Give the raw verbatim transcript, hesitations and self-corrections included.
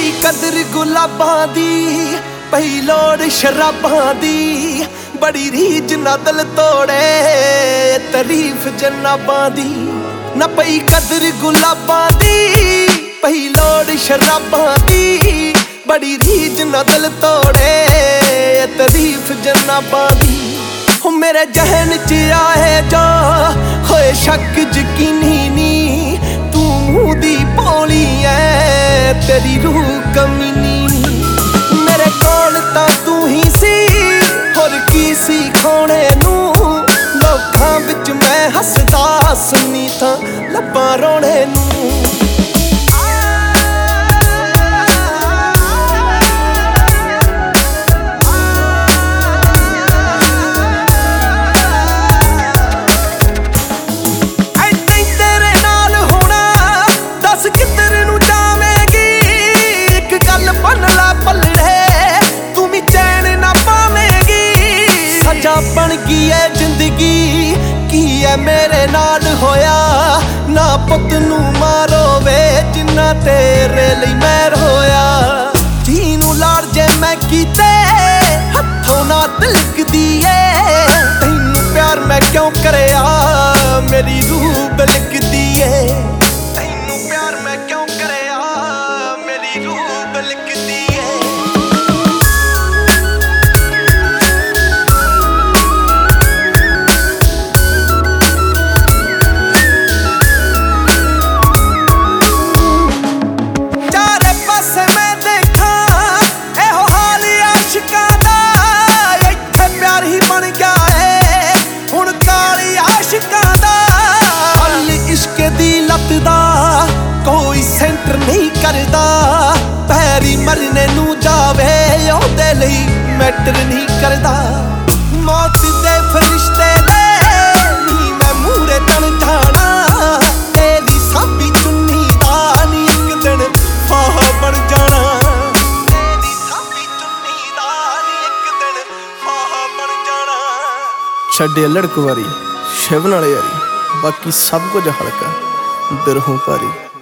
ਪਈ ਕਦਰ ਗੁਲਾਬਾਂ ਦੀ, ਪਈ ਲੋੜ ਸ਼ਰਾਬਾਂ ਦੀ, ਬੜੀ ਰੀਝ ਨਾ ਦਿਲ ਤੋੜੇ ਤਾਰੀਫ ਜਨਾਬਾਂ ਦੀ। ਨਾ ਪਈ ਕਦਰ ਗੁਲਾਬਾਂ ਦੀ, ਪਈ ਲੋੜ ਸ਼ਰਾਬਾਂ ਦੀ, ਬੜੀ ਰੀਝ ਨਾ ਦਿਲ ਤੋੜੇ ਤਾਰੀਫ ਜਨਾਬਾਂ ਦੀ। ਹੋ ਮੇਰੇ ਜਹਨ ਚ ਆਏ ਜਾ ਹੋਏ ਸ਼ੱਕ ਯਕੀਨੀ ਨੀ, ਤੂੰ ਮੂੰਹ ਦੀ ਭੋਲੀ ਐ ਤੇਰੀ ਰੂਹ ਕਮੀਨੀ ਨੀ। ਮੇਰੇ ਕੋਲ ਤਾਂ ਤੂੰ ਹੀ ਸੀ ਹੋਰ ਕੀ ਸੀ ਖਾਣੇ ਨੂੰ, ਲੋਕਾਂ ਵਿੱਚ ਮੈਂ ਹੱਸਦਾ ਸੁਣੀ ਤਾਂ ਲੱਭਾਂ ਰੋਣੇ ਨੂੰ। ਬਣ ਗਈ ਏ ਜ਼ਿੰਦਗੀ ਕੀ ਐ ਮੇਰੇ ਨਾਲ ਹੋਇਆ, ਨਾ ਪੁੱਤ ਨੂੰ ਮਾਰੋ ਵੇ ਜਿੰਨਾ ਤੇਰੇ ਲਈ ਮੈਂ ਰੋਇਆ। ਜੀ ਨੂੰ ਲਾੜ ਜੇ ਮੈਂ ਕੀਤੇ ਹੱਥੋਂ ਨਾ ਤਿਲਕਦੀ ਏ, ਤੈਨੂੰ ਪਿਆਰ ਮੈਂ ਕਿਉਂ ਕਰਿਆ ਮੇਰੀ ਰੂਹ ਬਿਲਕਦੀ ਏ। ਤੈਨੂੰ ਪਿਆਰ ਮੈਂ ਕਿਉਂ ਕਰਿਆ ਮੇਰੀ ਰੂਹ ਬਿਲਕਦੀ ਏ। ਕੋਈ ਸੈਂਟਰ ਨਹੀਂ ਕਰਦਾ ਪੈਰੀ ਮਰਨੇ ਨੂੰ ਜਾਵੇ ਉਹਦੇ ਲਈ ਮੈਟਰ ਨਹੀਂ ਕਰਦਾ। ਮੌਤ ਦੇ ਫਰਿਸ਼ਤੇ ਦੇ ਨੀ ਮੈਂ ਮੂਹਰੇ ਤਣ ਜਾਣਾ, ਤੇਰੀ ਸਾਂਭੀ ਚੁੰਨੀ ਦਾ ਨੀ ਇੱਕ ਦਿਨ ਫਾਹ ਬਣ ਜਾਣਾ। ਤੇਰੀ ਸਾਂਭੀ ਚੁੰਨੀ ਦਾ ਨੀ ਇੱਕ ਦਿਨ ਫਾਹ ਬਣ ਜਾਣਾ। ਛੱਡੇ ਲੜਕ ਵਾਰੀ ਸ਼ਿਵ ਨਾਲ ਯਾਰੀ, ਬਾਕੀ ਸਭ ਕੁਝ ਹਲਕਾ ਬਿਰਹੋਂ ਭਾਰੀ।